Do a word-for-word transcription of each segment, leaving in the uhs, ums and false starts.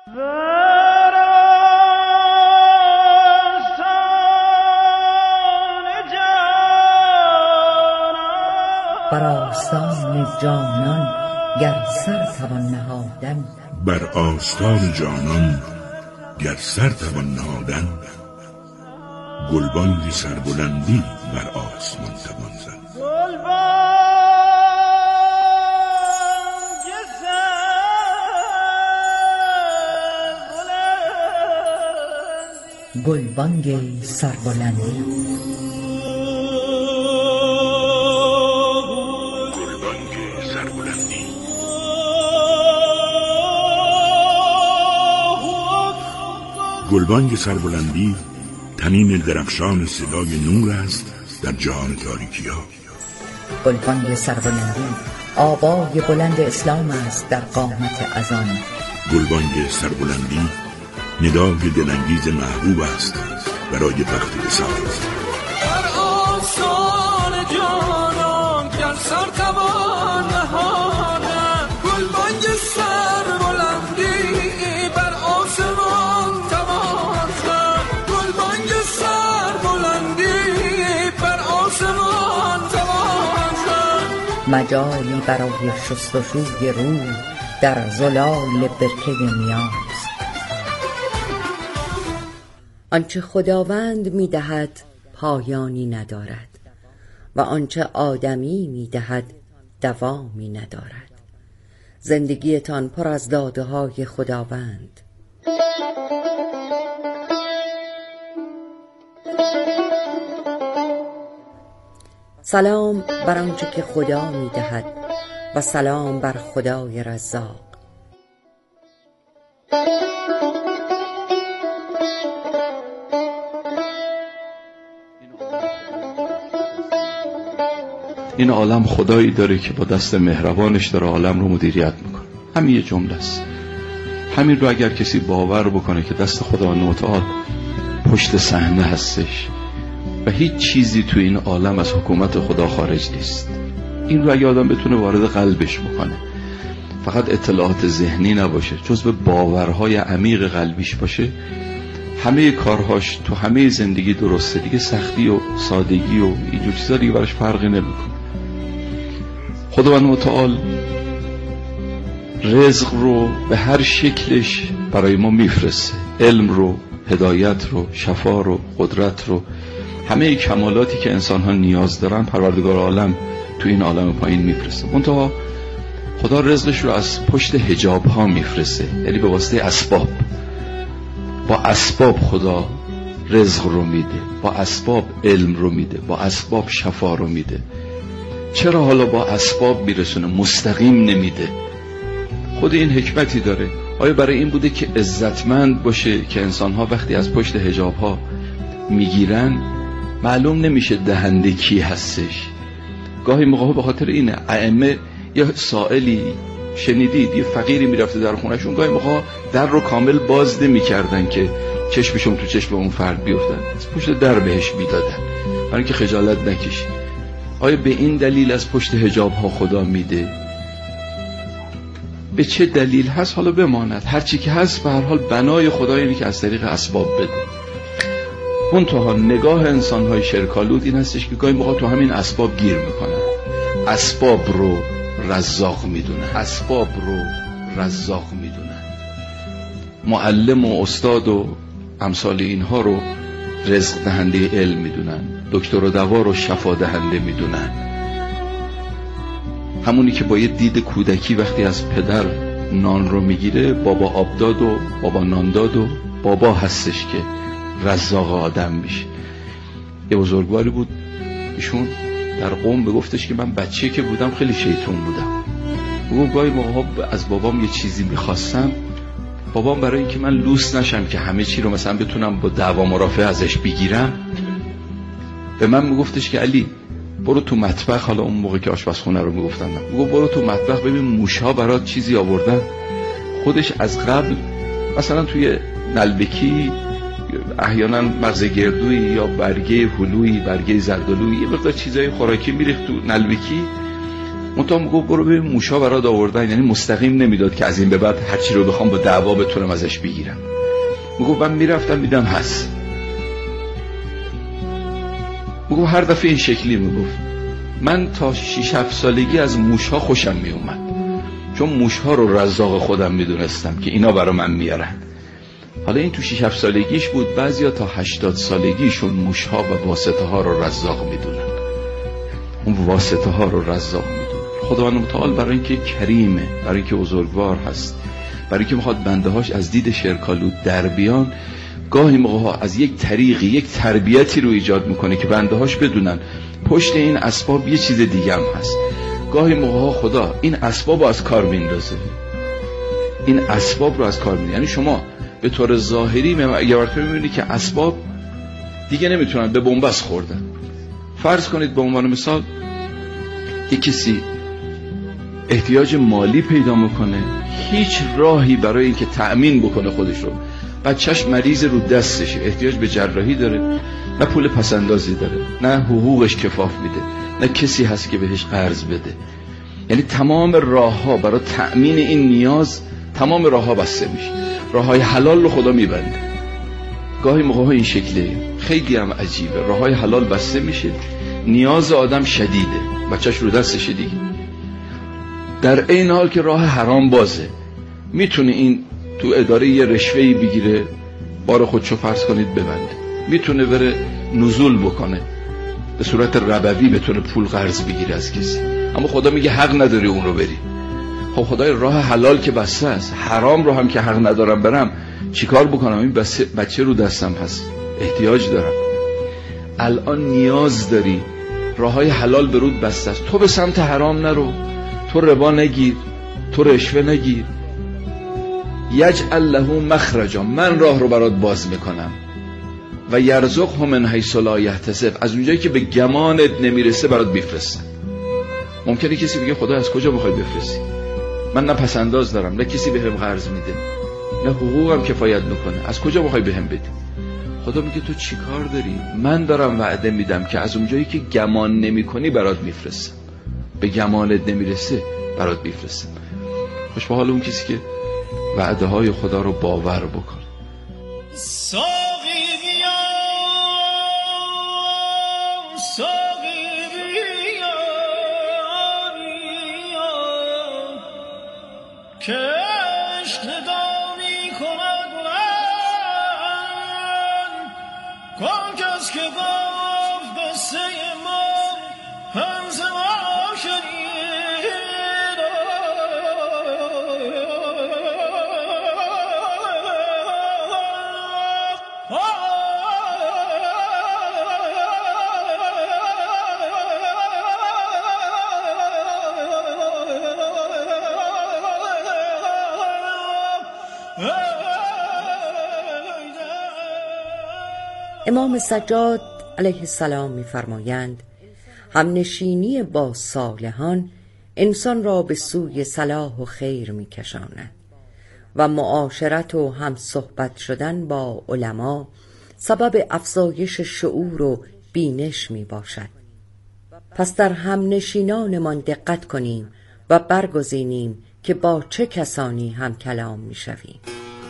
بر آستان جانان گر سر توان نهادن، بر آستان جانان گر سر توان نهادن، گلبانگ سربلندی بر آسمان توان زد. گلبانگ سربلندی گلبانگ سربلندی تنین درخشان صدای نور است در جهان تاریکی‌ها. گلبانگ سربلندی آوای بلند اسلام است در قامت اذان. گلبانگ سربلندی ندای دلانگیز محبوب است برای وقت وصال. بر آستان جانان گر سر توان نهادن، گلبانگ سربلندی بر آسمان توان زد. گلبانگ سربلندی بر آسمان توان زد. مجالی برای شستشوی روح در زلال برکه نیاز. آنچه خداوند می‌دهد پایانی ندارد و آنچه آدمی می‌دهد دوامی ندارد. زندگیتان پر از داده‌های خداوند. سلام بر آنچه که خدا می‌دهد و سلام بر خدای رزاق. این عالم خدایی داره که با دست مهربانش داره عالم رو مدیریت میکنه. همین یه جمله است. همین رو اگر کسی باور بکنه که دست خداوند متعال پشت صحنه هستش و هیچ چیزی تو این عالم از حکومت خدا خارج نیست، این رو اگه آدم بتونه وارد قلبش بکنه، فقط اطلاعات ذهنی نباشه، جزو باورهای عمیق قلبیش باشه، همه کارهاش تو همه زندگی درسته دیگه. سختی و سادگی و اینجور چیزا دیگه براش فرقی نمیکنه. خداوند متعال رزق رو به هر شکلش برای ما میفرسته، علم رو، هدایت رو، شفا رو، قدرت رو، همه کمالاتی که انسان ها نیاز دارن پروردگار عالم تو این عالم پایین میفرسته. منتها خدا رزقش رو از پشت حجاب ها میفرسته، یعنی به واسطه اسباب. با اسباب خدا رزق رو میده، با اسباب علم رو میده، با اسباب شفا رو میده. چرا حالا با اسباب میرسونه، مستقیم نمیده؟ خود این حکمتی داره. آیا برای این بوده که عزتمند باشه که انسان‌ها وقتی از پشت حجاب‌ها میگیرن معلوم نمیشه دهنده کی هستش؟ گاهی موقع به خاطر اینه ائمه یا سائلی شنیدید یه فقیری میرفته در خونهشون، گاهی موقع در رو کامل باز نمی‌کردن که چشمشون تو چشم اون فرد بیفتن، از پشت در بهش میدادن برای اینکه خجالت نکشه. آیا به این دلیل از پشت حجاب‌ها خدا میده؟ به چه دلیل هست حالا بماند، هر چی که هست به هر حال بنای خدا اینه که از طریق اسباب بده. منتها نگاه انسان‌های شرک‌آلود این هستش که گاهی موقع تو همین اسباب گیر میکنن، اسباب رو رزاق میدونن، اسباب رو رزاق میدونن، معلم و استاد و امثال اینها رو رزق دهنده علم میدونن، دکتر و دوا رو شفا دهنده میدونن. همونی که با یه دید کودکی وقتی از پدر نان رو میگیره، بابا آب داد و بابا نان داد و بابا هستش که رزاق آدم میشه. یه بزرگواری بود، ایشون در قوم بگفتش که من بچه که بودم خیلی شیطون بودم. بگو گاهی موقع از بابام یه چیزی میخواستم، بابام برای اینکه من لوس نشم که همه چی رو مثلا بتونم با دعوا مرافعه ازش بگیرم، به من میگفتش که علی برو تو مطبخ. حالا اون موقع که آشپزخونه رو میگفتن، میگو برو تو مطبخ ببین موشها برات چیزی آوردن. خودش از قبل مثلا توی نلبکی احیانا مغز گردویی یا برگه هلویی، برگه زردالویی، یه مقدار چیزای خوراکی میریخت تو نلبکی. منتها میگفت برو ببین موشا برات آوردن، یعنی مستقیم نمیداد که از این به بعد هر چی رو بخوام با دعوا بتونم ازش بگیرم. میگفت من میرفتم میدم هست. میگفت هر دفعه این شکلی میگفت من تا شش هفت سالگی از موشها خوشم میومد، چون موشها رو رزاق خودم میدونستم که اینا برا من میارن. حالا این تو شش هفت سالگیش بود، بعضیا تا هشتاد سالگیشون موشها و واسطه ها رو رزاق میدونن، اون واسطه ها رو رزاق میدونن. خداوند متعال برای اینکه کریمه، برای اینکه بزرگوار هست، برای اینکه میخواد بنده هاش از دید شرکالود در بیان، گاهی موقع ها از یک طریقی یک تربیتی رو ایجاد میکنه که بنده هاش بدونن پشت این اسباب یه چیز دیگه هم هست. گاهی موقع ها خدا این اسباب رو از کار میندازه، این اسباب رو از کار میندازه. یعنی شما به طور ظاهری یه وقت میبینید که اسباب دیگه نمیتونن، به بنبست خوردن. فرض کنید به عنوان مثال یک کسی احتیاج مالی پیدا میکنه، هیچ راهی برای اینکه تأمین بکنه خودش رو، بچهش مریض رو دستشه، احتیاج به جراحی داره، نه پول پسندازی داره، نه حقوقش کفاف میده، نه کسی هست که بهش قرض بده. یعنی تمام راه ها برای تأمین این نیاز، تمام راه ها بسته میشه. راه های حلال رو خدا میبنده. گاهی موقع ها این شکله، خیلی هم عجیبه. راه های حلال بسته میشه، نیاز آدم شدیده، بچهش رو دستشه دیگه. در این حال که راه حرام بازه، میتونه این تو اداره یه رشوهی بگیره، بار خودشو فرض کنید ببنده، میتونه بره نزول بکنه، به صورت ربوی بتونه پول قرض بگیره از کسی، اما خدا میگه حق نداری اون رو بری. خب خدای راه حلال که بسته است، حرام رو هم که حق ندارم برم، چیکار بکنم؟ این بچه رو دستم هست، احتیاج دارم، الان نیاز داری، راه های حلال برود بسته است، تو به سمت حرام نرو، تو ربا نگیر، تو رشوه نگیر. یجعل له مخرجا، من راه رو برات باز میکنم، و یرزقه من حیث لا یحتسب، از اونجایی که به گمانت نمیرسه برات میفرستم. ممکنه کسی بگه خدا از کجا بخوای بفرستی؟ من نه پسنداز دارم، نه کسی بهم قرض میده، نه حقوقم کفایت میکنه، از کجا بخوای بهم بدی؟ خدا میگه تو چی کار داری؟ من دارم وعده میدم که از اونجایی که گمان نمیکنی برات میفرستم، به گمانت نمیرسه برات میفرستم. خوش به حال اون کسی که وعده های خدا رو باور بکنه. ساقی بیا، ساقی بیا، بیا که عشق ندا میکند من، کن کس که گفت قصه ما همز ما شنید. امام سجاد علیه السلام می‌فرمایند همنشینی با صالحان انسان را به سوی صلاح و خیر می‌کشاند و معاشرت و هم صحبت شدن با علما سبب افزایش شعور و بینش میباشد. پس در همنشینانمان دقت کنیم و برگزینیم که با چه کسانی هم کلام میشویم.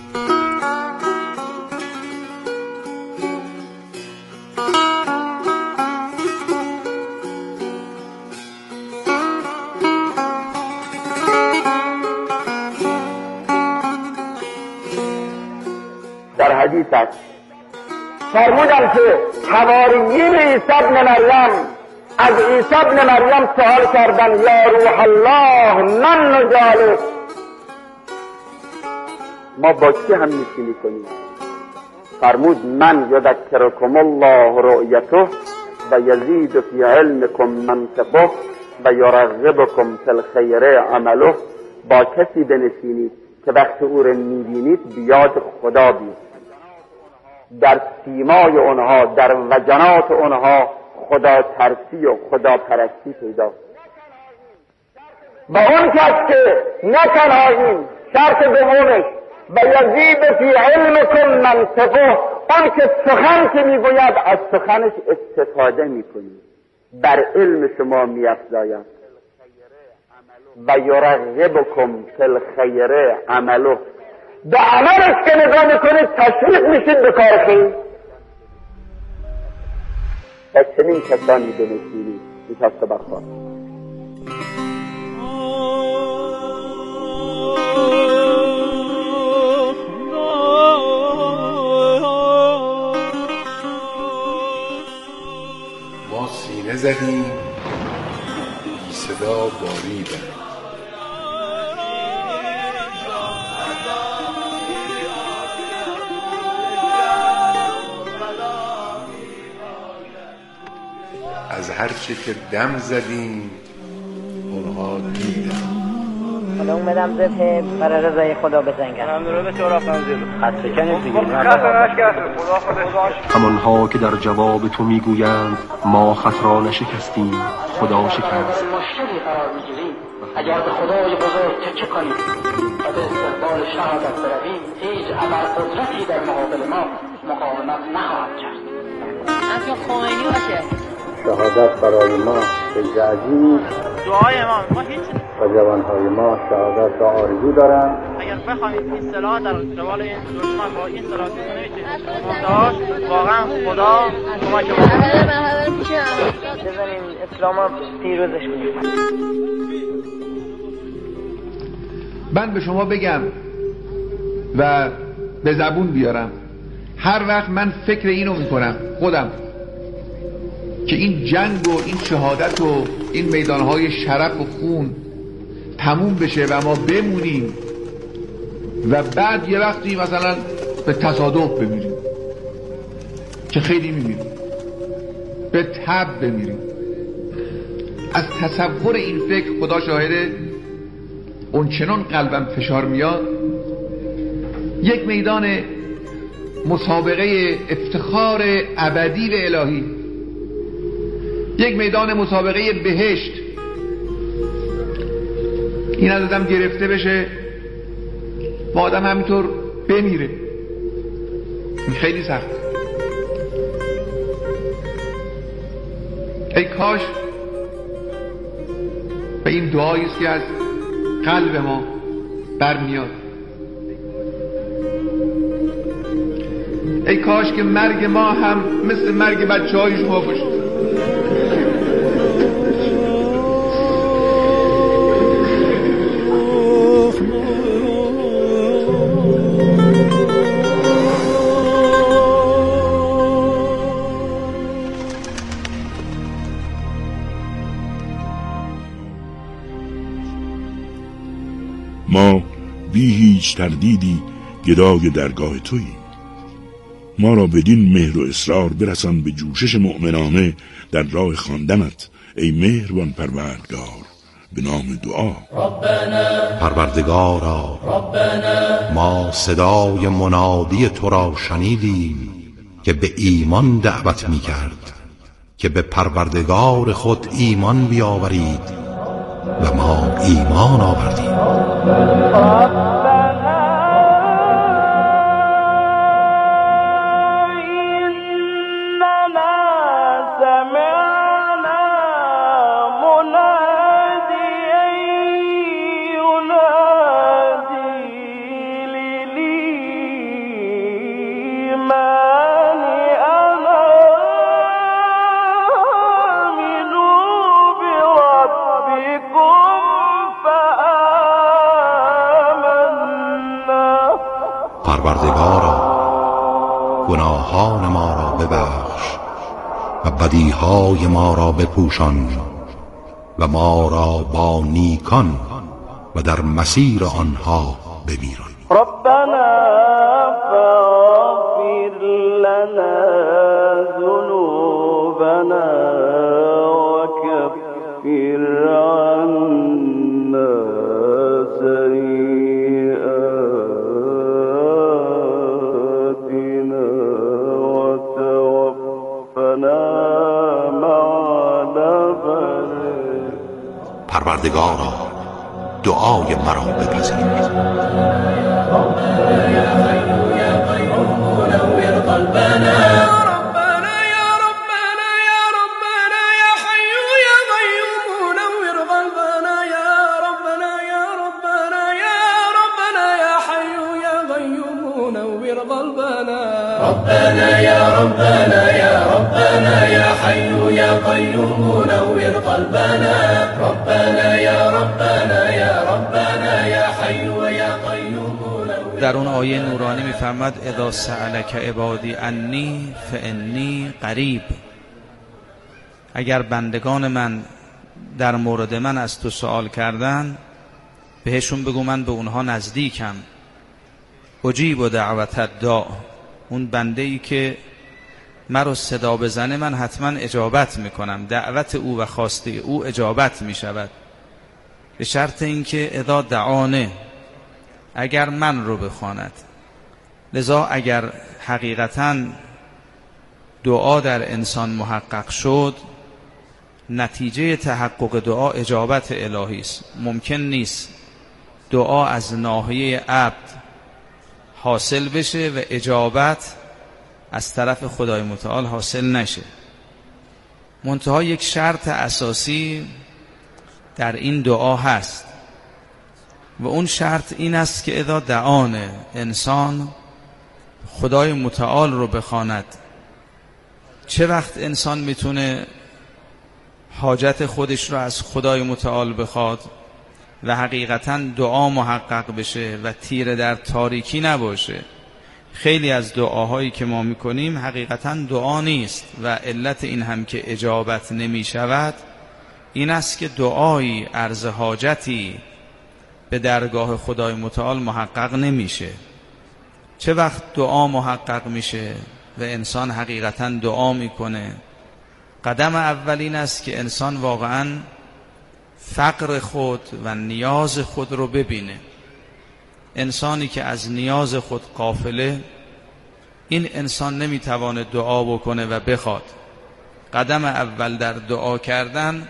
در حدیث است فرمودم که حواریین عیسی ابن مریم از عیسی ابن مریم سوال کردن یا روح الله من نجالس، ما با کی هم نشینی کنیم؟ فرمود من یذکرکم الله رؤیته و یزید فی علمکم منطقه و یرغبکم فی الخیر عمله. با کسی بنشینید که وقتی او را میبینید بیاد خدا بیاد، در سیمای اونها، در وجنات اونها خدا ترسی و خدا پرستی پیدا. و اون کس که نه تنها این شرط دومش و یزید فی علمکم منطقه، اون که سخن که میگوید از سخنش استفاده میکنید، بر علم شما میافزاید. و یرغبکم فی الخیر عمله. به عملش که نگاه میکنید تشویق میشید به کار خیر. و چنین کسانی بنشینید نشسته برخواه. ما سینه زدیم بی صدا باریدن، از هر چه که دم زدیم اونها دیدن. حالا اومدم زبه برای رضای خدا بزنگم. من درود شورا خانزیل خسته کنید دیگه. همانها که در جواب تو میگویند ما خط را نشکستیم خدا شکست. مشکلی قرار میگیریم اگر به خدای بزرگ تکیه کنیم و به استقبال شهادت برویم هیچ ابرقدرتی در مقابل ما مقاومت نخواهد کرد. همچون خمینی باشه. شهادت برای ما به عظیم دعای ما ما هیچ و جوانهای ما شهادت را آرزو دارند. اگر بخواهیم این سلاح در قبال این دشمن با این سلاح نمیشه منتهاش واقعا خدا کمک ما بزنیم اسلام پیروزش کنیم. من به شما بگم و به زبون بیارم، هر وقت من فکر اینو میکنم خودم که این جنگ و این شهادت و این میدانهای شرف و خون تموم بشه و ما بمونیم و بعد یه وقتی مثلا به تصادف بمیریم که خیلی میمیریم، به تب بمیریم، از تصور این فکر خدا شاهده اون چنان قلبم فشار میاد. یک میدان مسابقه افتخار ابدی و الهی، یک میدان مسابقه بهشت، این از آدم گرفته بشه و آدم همینطور بمیره، این خیلی سخت. ای کاش به این دعایی است که از قلب ما برمیاد، ای کاش که مرگ ما هم مثل مرگ بچه های شما باشه. ما بی هیچ تردیدی گدای درگاه توییم. ما را بدین مهر و اصرار برسان به جوشش مؤمنانه در راه خواندنت ای مهربان پروردگار به نام دعا. پروردگارا ما صدای منادی تو را شنیدیم که به ایمان دعوت می کرد که به پروردگار خود ایمان بیاورید و ما ایمان آوردیم. پروردگارا گناهان ما را ببخش و بدیهای ما را بپوشان و ما را با نیکان و در مسیر آنها بمیران. ربنا فاغفر لنا ذنوبنا وكفر عنا سيئاتنا وتوفنا مع الأبرار. پروردگارا دعای مرا بپذیر. ربنا نور قلبنا ربنا يا ربنا يا ربنا يا حي يا قيوم نور قلبنا ربنا يا ربنا يا ربنا يا حي يا قیوم. در اون آیه نورانی میفرماد اذا سألک عبادی انی فانی قریب. اگر بندگان من در مورد من از تو سوال کردن بهشون بگو من به اونها نزدیکم. اجیب و دعوت الداع، اون بنده ای که مرا صدا بزنه من حتما اجابت میکنم، دعوت او و خواسته او اجابت میشود، به شرط اینکه اذا دعانه، اگر من رو بخواند. لذا اگر حقیقتا دعا در انسان محقق شد، نتیجه تحقق دعا اجابت الهی است. ممکن نیست دعا از ناحیه عبد حاصل بشه و اجابت از طرف خدای متعال حاصل نشه. منتها یک شرط اساسی در این دعا هست و اون شرط این است که اذا دعانه، انسان خدای متعال رو بخواند. چه وقت انسان میتونه حاجت خودش رو از خدای متعال بخواد و حقیقتا دعا محقق بشه و تیره در تاریکی نباشه؟ خیلی از دعاهایی که ما میکنیم حقیقتا دعا نیست و علت این هم که اجابت نمی شود این است که دعایی عرض حاجتی به درگاه خدای متعال محقق نمیشه. چه وقت دعا محقق میشه و انسان حقیقتا دعا میکنه؟ قدم اولین است که انسان واقعا فقر خود و نیاز خود رو ببینه. انسانی که از نیاز خود غافله، این انسان نمیتوانه دعا بکنه و بخواد. قدم اول در دعا کردن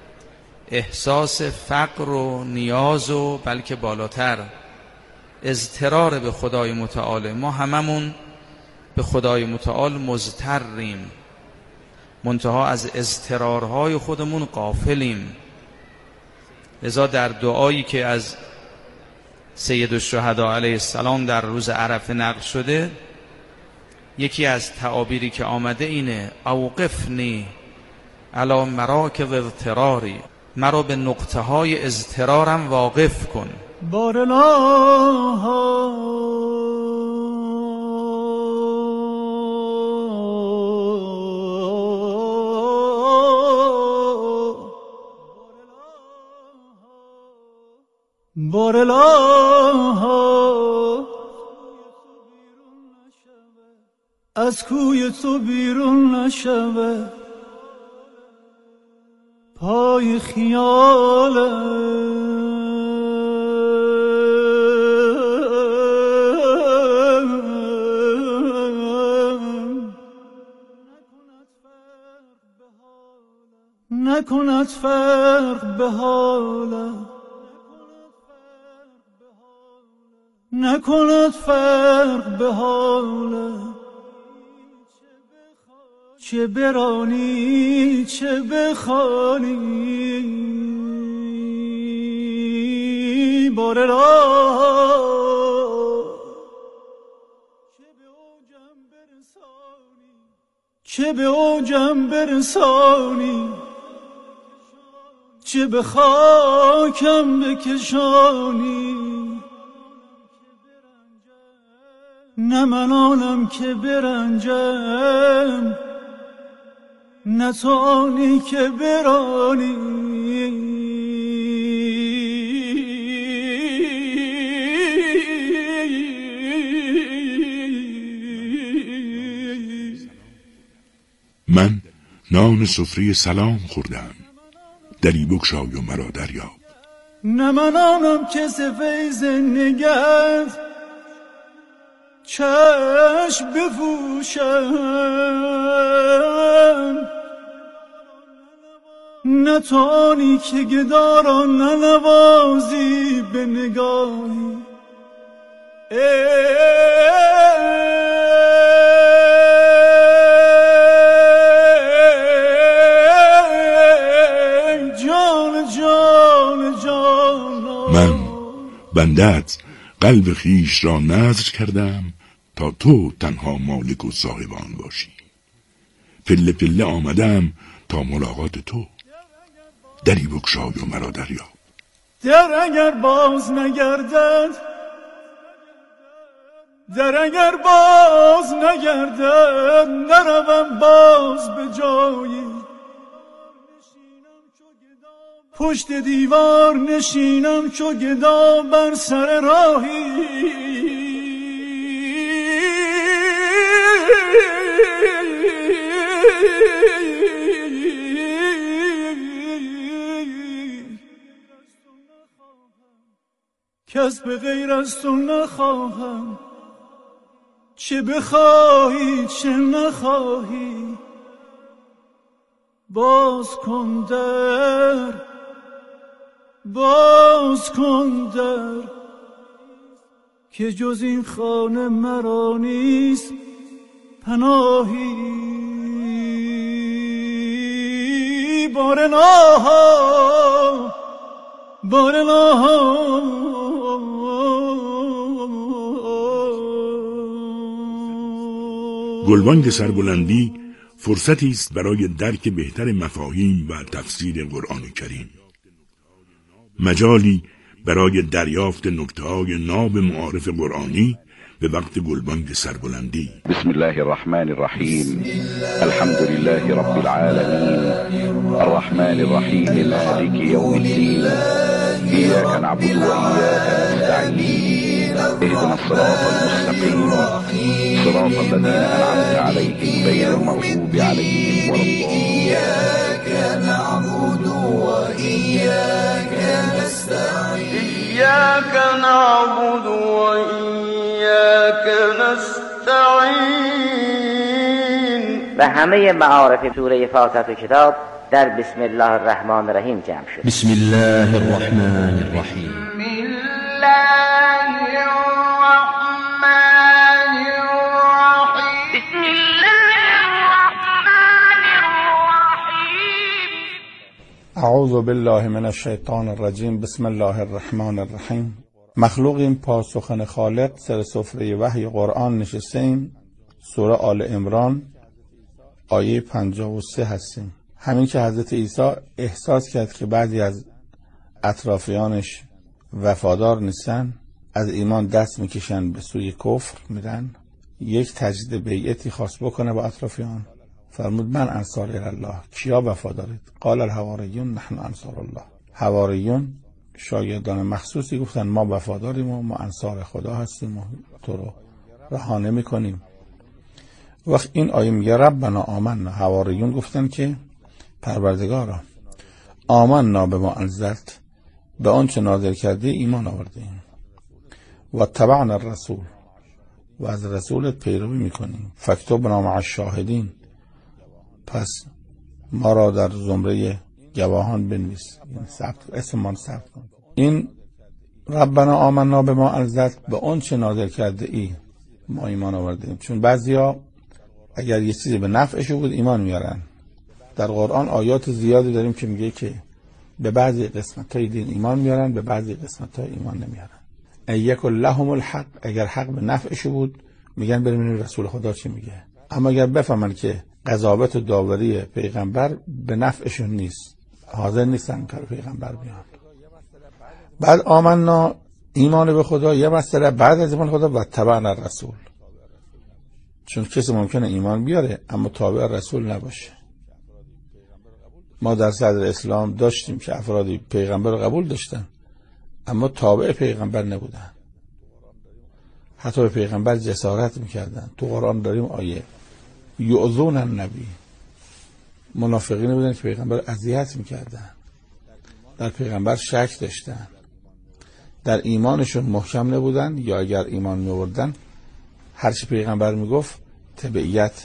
احساس فقر و نیاز و بلکه بالاتر اضطرار به خدای متعال. ما هممون به خدای متعال مضطریم، منتها از اضطرارهای خودمون غافلیم. لذا در دعایی که از سید الشهدا علیه السلام در روز عرفه نقل شده، یکی از تعابیری که آمده اینه اوقفنی علی مراکب اضطراری، مرا به نقطه های اضطرارم واقف کن. بارنا بارلا از کوی تو بیرون نشوه، پای خیاله نکند فرق به حاله، نکند فرق به حاله. چه برانی چه بخوانی بار را، چه به اوجم برسانی، چه به خاکم بکشانی. نه من آنم که برنجم، نه تو آنی که برانی. من نان سفره سلام خوردم، دری بگشای و مرا دریاب. نه من آنم که ز فیض نگهت چشم بپوشم، نه تو آنی که گداران ننوازی به نگاهی. من بندت قلب خیش را نذر کردم تا تو تنها مالک و صاحب آن باشی. پله پله آمدم تا ملاقات تو، دری بگشای و مرا دریاب. در اگر باز نگردد، در اگر باز نگردد، نروم باز به جایی. پشت دیوار نشینم چو گدا بر سر راهی. کس به غیر از تو نخواهم، چه بخواهی چه نخواهی. باز کن در، باز کن در، که جز این خانه مرا نیست پناهی. بارناها بارناها گلبانگ سربلندی فرصتی است برای درک بهتر مفاهیم و تفسیر قرآن کریم، مجالی برای دریافت نکته‌های ناب معارف قرآنی به وقت گلبانگ سربلندی. بسم الله الرحمن الرحیم. الحمد لله رب العالمین، الرحمن الرحیم، مالک یوم الدین. ایاک نعبد و ایاک نستعین. اهدنا الصراط المستقیم، صراط الذين أنعمت عليهم غير المغضوب عليهم ولا الضالين. إياك نعبد وإياك نستعين. إياك نعبد وإياك نستعين. و همه معارف سوره فاتحه کتاب در بسم الله الرحمن الرحیم جمع شد. بسم الله الرحمن الرحیم. بسم الله الرحمن الرحیم. بسم الله الرحمن الرحیم. اعوذ بالله من الشیطان الرجیم. بسم الله الرحمن الرحیم. مخلوقیم پاسخن خالق، سر سفره وحی قرآن نشستیم. سوره آل عمران آیه پنجاه و سه هستیم. همین که حضرت عیسی احساس کرد که بعضی از اطرافیانش وفادار نیستن، از ایمان دست میکشن به سوی کفر میرن، یک تجدید بیعتی خواست بکنه با اطرافیان. فرمود من انصار الله. کیا وفادارید؟ قال الحواریون نحن انصار الله. حواریون شاگردان مخصوصی گفتن ما وفاداریم و ما انصار خدا هستیم و تو رو رها نمی‌کنیم. وقت این آیه میگه ربنا آمنا، حواریون گفتن که پروردگارا آمنا به ما انزلت، به آنچه نازل کرده ایمان آوردیم، و تبعنا الرسول، و از رسولت پیروی میکنیم، فاکتبنا مع الشاهدین، پس ما را در زمره گواهان بنویس، یعنی ثبت اسم ما ثبت کن. این ربنا آمنا به ما انزلت، به آنچه نازل کرده ای ما ایمان آوردیم. چون بعضیا اگر یه چیزی به نفعشو بود ایمان میارن. در قرآن آیات زیادی داریم که میگه که به بعضی قسمت‌های دین ایمان میارن، به بعضی قسمت‌های ایمان نمیارن. ایکل لهم الحق، اگر حق به نفعشو بود میگن بریم ببینیم رسول خدا چی میگه. اما اگر بفهمن که قضاوت و داوری پیغمبر به نفعشون نیست، حاضر نیستن که پیغمبر بیان. بعد آمنا، ایمان به خدا یه مسئله، بعد از ایمان خدا و تبعنا الرسول. چون کسی ممکنه ایمان بیاره اما تابع رسول نباشه. ما در صدر اسلام داشتیم که افرادی پیغمبر رو قبول داشتن اما تابع پیغمبر نبودن، حتی به پیغمبر جسارت میکردن. تو قرآن داریم آیه یؤذون النبی، منافقین بودن که پیغمبر اذیت میکردن، در پیغمبر شک داشتن، در ایمانشون محکم نبودن، یا اگر ایمان میوردن هر چی پیغمبر میگفت تبعیت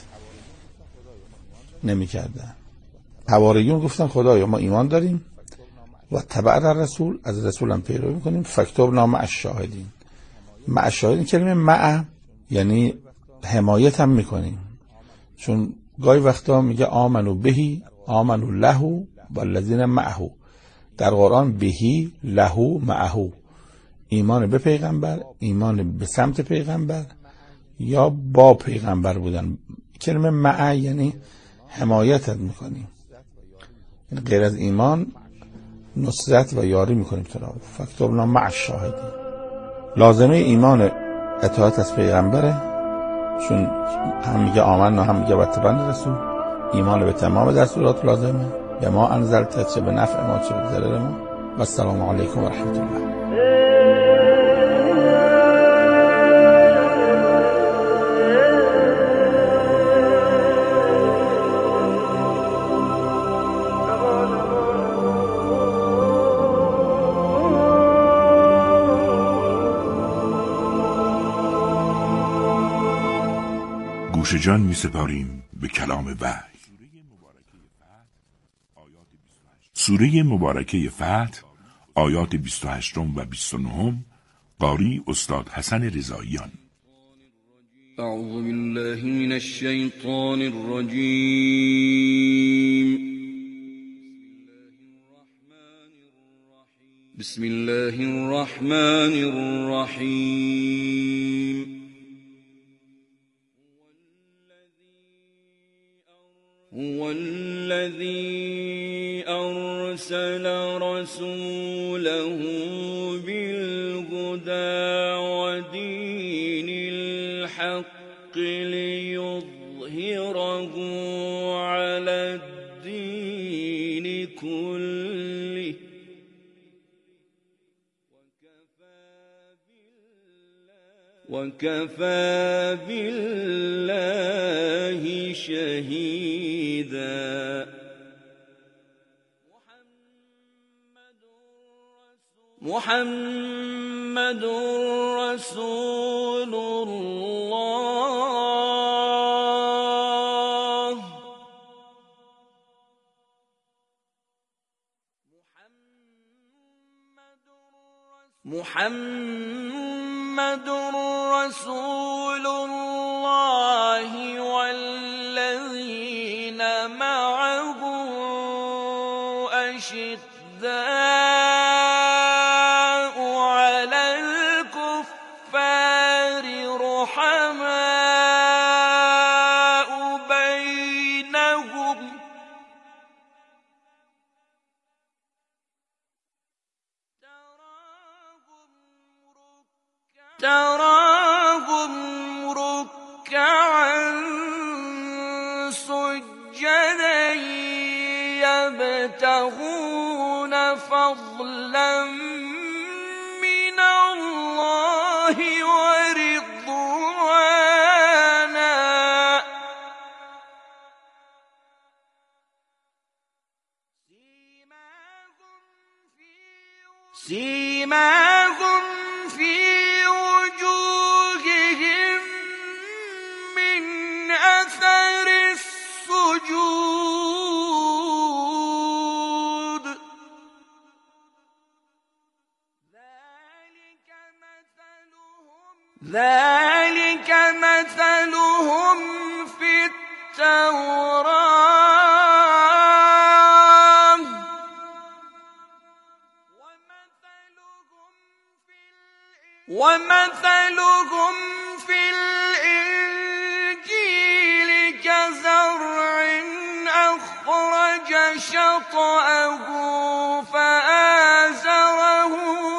نمیکردن. حواریون گفتن خدایا ما ایمان داریم و تبع رسول، از رسول هم پیروی میکنیم، فاکتبنا مع الشاهدین. مع الشاهدین کلمه مع یعنی حمایت هم میکنیم، چون گاهی وقتا میگه آمنو بهی آمنو له والذین معه. در قرآن بهی له معه، ایمان به پیغمبر، ایمان به سمت پیغمبر یا با پیغمبر بودن. کلمه مع یعنی حمایتت میکنیم، یعنی غیر از ایمان نصرت و یاری میکنیم تو را. فاکتبنا مع الشاهدین. لازمه ایمان اطاعت از پیغمبره، چون هم میگه آمن و هم میگه بتبند رسول. ایمان به تمام دستورات لازمه، به ما انزلت، چه به نفع ما چه به ضرر ما. و السلام علیکم و رحمت الله. گوش جان می سپاریم به کلام وحی. سوره مبارکه فتح آیات بیست و هشت و بیست و نه. قاری استاد حسن رضاییان. اعوذ بالله من الشیطان الرجیم. بسم الله الرحمن الرحیم. هو الذي أرسل رسوله بالهدى ودين الحق ليظهره على الدين كله وكفى بالله شهيدا. محمد رسول الله. محمد رسول الله والذين معه أشداء على الكفار رحماء بينهم تراهم ركعا سجدا يبتغون فضلا من الله ورضوانا. سيماهم في وجوههم من أثر السجود ذلك مثلهم في التوراة ومثلهم في الإنجيل كزرع أخرج شطأه فآزره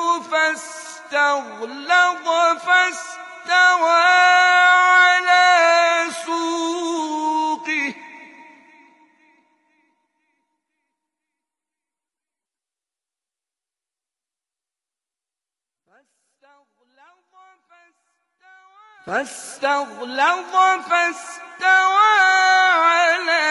فاستغلظ فاستوى على سوقه فاستغلظ فاستوى على